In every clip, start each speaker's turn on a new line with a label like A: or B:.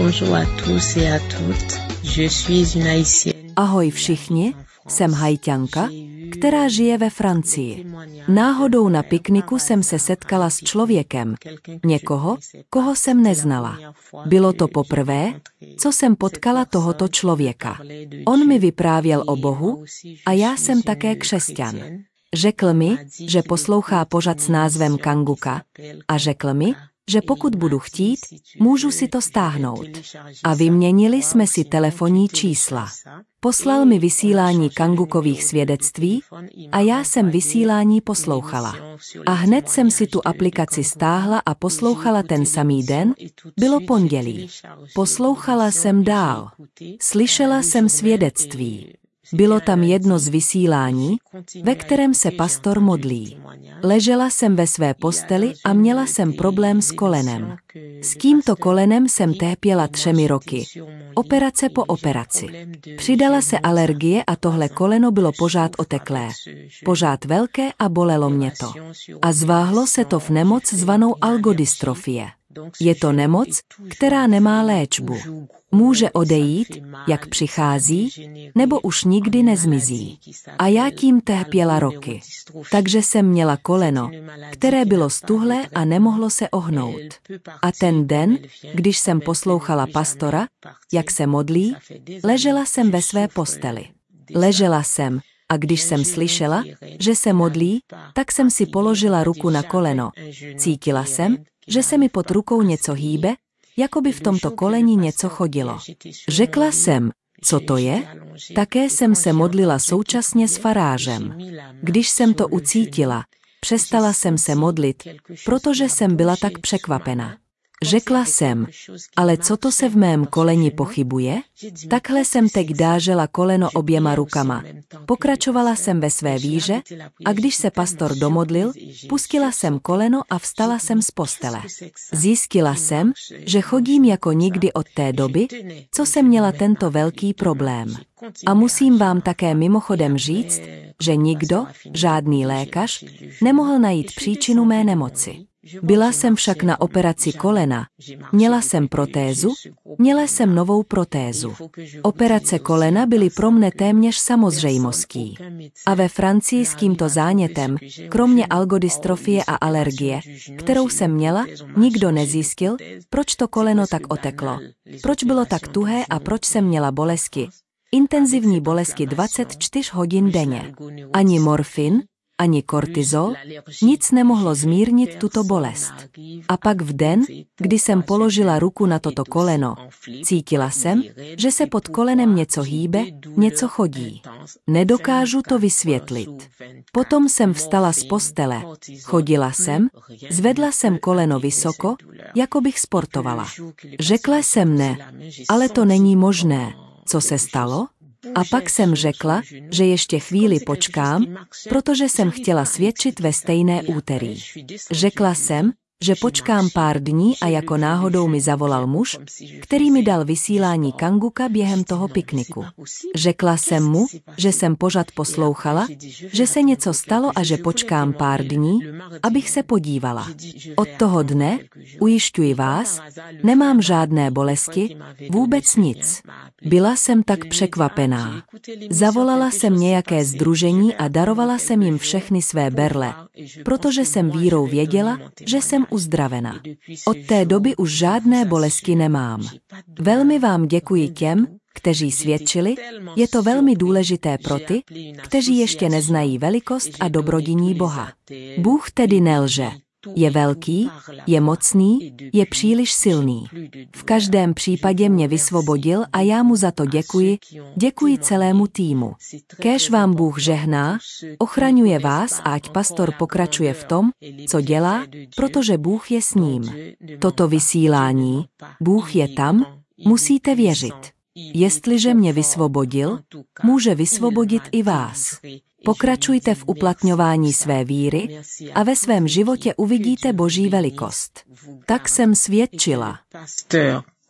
A: Bonjour à tous et à toutes. Je suis une Haïtienne.
B: Ahoj všichni, jsem Haïťanka, která žije ve Francii. Náhodou na pikniku jsem se setkala s člověkem, někoho, koho jsem neznala. Bylo to poprvé, co jsem potkala tohoto člověka. On mi vyprávěl o Bohu a já jsem také křesťan. Řekl mi, že poslouchá pořad s názvem Kanguka a řekl mi, že pokud budu chtít, můžu si to stáhnout. A vyměnili jsme si telefonní čísla. Poslal mi vysílání Kangukových svědectví a já jsem vysílání poslouchala. A hned jsem si tu aplikaci stáhla a poslouchala ten samý den, bylo pondělí. Poslouchala jsem dál. Slyšela jsem svědectví. Bylo tam jedno z vysílání, ve kterém se pastor modlí. Ležela jsem ve své posteli a měla jsem problém s kolenem. S tímto kolenem jsem trpěla 3 roky. Operace po operaci. Přidala se alergie a tohle koleno bylo pořád oteklé. Pořád velké a bolelo mě to. A zváhlo se to v nemoc zvanou algodystrofie. Je to nemoc, která nemá léčbu. Může odejít, jak přichází, nebo už nikdy nezmizí. A já tím trpěla roky. Takže jsem měla koleno, které bylo stuhlé a nemohlo se ohnout. A ten den, když jsem poslouchala pastora, jak se modlí, ležela jsem ve své posteli. Ležela jsem a když jsem slyšela, že se modlí, tak jsem si položila ruku na koleno. Cítila jsem, že se mi pod rukou něco hýbe, jako by v tomto koleni něco chodilo. Řekla jsem, co to je? Také jsem se modlila současně s farářem. Když jsem to ucítila, přestala jsem se modlit, protože jsem byla tak překvapena. Řekla jsem, ale co to se v mém koleni pochybuje? Takhle jsem teď dážela koleno oběma rukama. Pokračovala jsem ve své víře a když se pastor domodlil, pustila jsem koleno a vstala jsem z postele. Zjistila jsem, že chodím jako nikdy od té doby, co jsem měla tento velký problém. A musím vám také mimochodem říct, že nikdo, žádný lékař, nemohl najít příčinu mé nemoci. Byla jsem však na operaci kolena, měla jsem protézu, měla jsem novou protézu. Operace kolena byly pro mne téměř samozřejmostí. A ve Francii s tímto zánětem, kromě algodystrofie a alergie, kterou jsem měla, nikdo nezjistil, proč to koleno tak oteklo, proč bylo tak tuhé a proč jsem měla bolesti. Intenzivní bolesti 24 hodin denně. Ani morfin, ani kortizol, nic nemohlo zmírnit tuto bolest. A pak v den, kdy jsem položila ruku na toto koleno, cítila jsem, že se pod kolenem něco hýbe, něco chodí. Nedokážu to vysvětlit. Potom jsem vstala z postele, chodila jsem, zvedla jsem koleno vysoko, jako bych sportovala. Řekla jsem ne, ale to není možné. Co se stalo? A pak jsem řekla, že ještě chvíli počkám, protože jsem chtěla svědčit ve stejné úterý. Řekla jsem, že počkám pár dní a jako náhodou mi zavolal muž, který mi dal vysílání Kanguka během toho pikniku. Řekla jsem mu, že jsem pořad poslouchala, že se něco stalo a že počkám pár dní, abych se podívala. Od toho dne, ujišťuji vás, nemám žádné bolesti, vůbec nic. Byla jsem tak překvapená. Zavolala jsem nějaké sdružení a darovala jsem jim všechny své berle, protože jsem vírou věděla, že jsem uzdravena. Od té doby už žádné bolesti nemám. Velmi vám děkuji těm, kteří svědčili, je to velmi důležité pro ty, kteří ještě neznají velikost a dobrodiní Boha. Bůh tedy nelže. Je velký, je mocný, je příliš silný. V každém případě mě vysvobodil a já mu za to děkuji, děkuji celému týmu. Kéž vám Bůh žehná, ochraňuje vás a ať pastor pokračuje v tom, co dělá, protože Bůh je s ním. Toto vysílání, Bůh je tam, musíte věřit. Jestliže mě vysvobodil, může vysvobodit i vás. Pokračujte v uplatňování své víry a ve svém životě uvidíte Boží velikost. Tak jsem svědčila.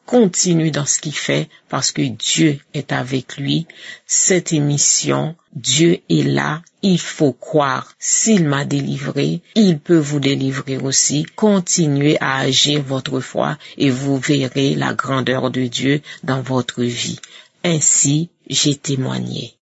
A: continue dans ce qu'il fait parce que Dieu est avec lui. Cette émission, Dieu est là. Il faut croire. S'il m'a délivré, il peut vous délivrer aussi. Continuez à agir votre foi et vous verrez la grandeur de Dieu dans votre vie. Ainsi, j'ai témoigné.